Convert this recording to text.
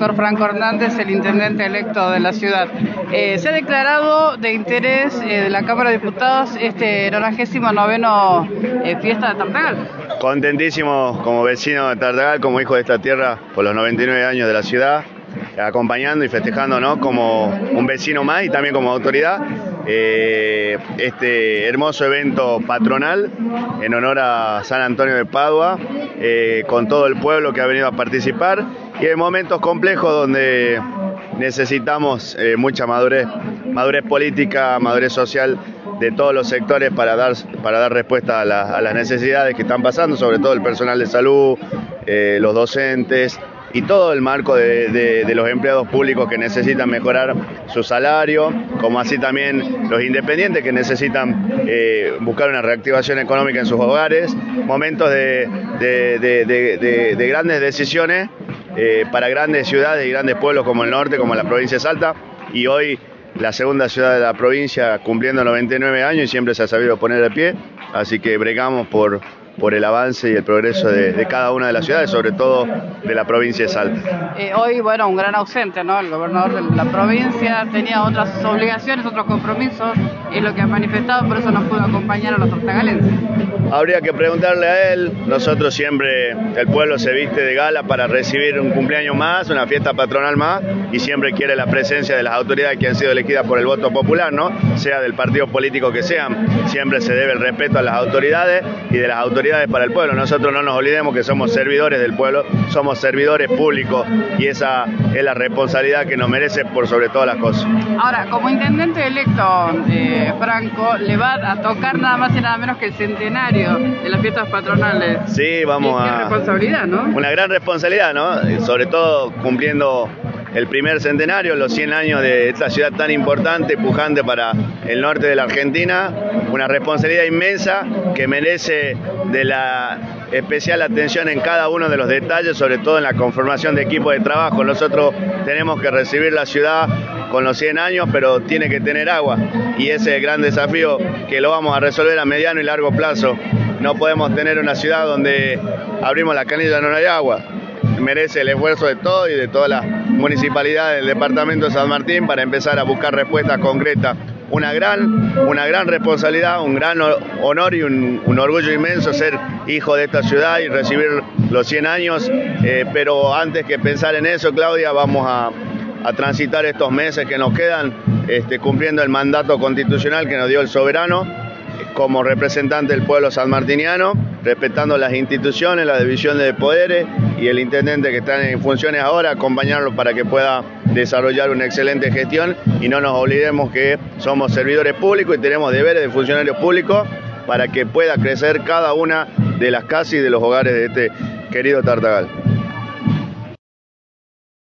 doctor Franco Hernández, el intendente electo de la ciudad. Se ha declarado de interés de la Cámara de Diputados este 99º fiesta de Tartagal. Contentísimo como vecino de Tartagal, como hijo de esta tierra, por los 99 años de la ciudad, acompañando y festejando, ¿no?, como un vecino más y también como autoridad, este hermoso evento patronal en honor a San Antonio de Padua, con todo el pueblo que ha venido a participar, y en momentos complejos donde necesitamos mucha madurez política, madurez social de todos los sectores para dar respuesta a las necesidades que están pasando, sobre todo el personal de salud, los docentes y todo el marco de los empleados públicos que necesitan mejorar su salario, como así también los independientes que necesitan buscar una reactivación económica en sus hogares, momentos de grandes decisiones para grandes ciudades y grandes pueblos como el norte, como la provincia de Salta, y hoy la segunda ciudad de la provincia cumpliendo 99 años y siempre se ha sabido poner de pie, así que bregamos por el avance y el progreso de cada una de las ciudades, sobre todo de la provincia de Salta. Hoy, bueno, un gran ausente, ¿no? El gobernador de la provincia tenía otras obligaciones, otros compromisos, es lo que ha manifestado, por eso no pudo acompañar a los tartagalenses. Habría que preguntarle a él. Nosotros siempre, el pueblo se viste de gala para recibir un cumpleaños más, una fiesta patronal más, y siempre quiere la presencia de las autoridades que han sido elegidas por el voto popular, ¿no? Sea del partido político que sean, siempre se debe el respeto a las autoridades y de las autoridades para el pueblo. Nosotros no nos olvidemos que somos servidores del pueblo, somos servidores públicos, y esa es la responsabilidad que nos merece por sobre todas las cosas. Ahora, como intendente electo, Franco, le va a tocar nada más y nada menos que el centenario de las fiestas patronales. Sí, vamos a... Qué responsabilidad, ¿no? Una gran responsabilidad, ¿no? Sobre todo cumpliendo el primer centenario, los 100 años de esta ciudad tan importante, pujante para el norte de la Argentina, una responsabilidad inmensa que merece de la especial atención en cada uno de los detalles, sobre todo en la conformación de equipos de trabajo. Nosotros tenemos que recibir la ciudad con los 100 años, pero tiene que tener agua, y ese es el gran desafío que lo vamos a resolver a mediano y largo plazo. No podemos tener una ciudad donde abrimos la canilla y no hay agua. Merece el esfuerzo de todos y de todas las municipalidades del departamento de San Martín para empezar a buscar respuestas concretas. Una gran responsabilidad, un gran honor y un orgullo inmenso ser hijo de esta ciudad y recibir los 100 años, pero antes que pensar en eso, Claudia, vamos a transitar estos meses que nos quedan cumpliendo el mandato constitucional que nos dio el soberano como representante del pueblo sanmartiniano, respetando las instituciones, la división de poderes, y el intendente que está en funciones ahora, acompañarlo para que pueda desarrollar una excelente gestión, y no nos olvidemos que somos servidores públicos y tenemos deberes de funcionarios públicos para que pueda crecer cada una de las casas y de los hogares de este querido Tartagal.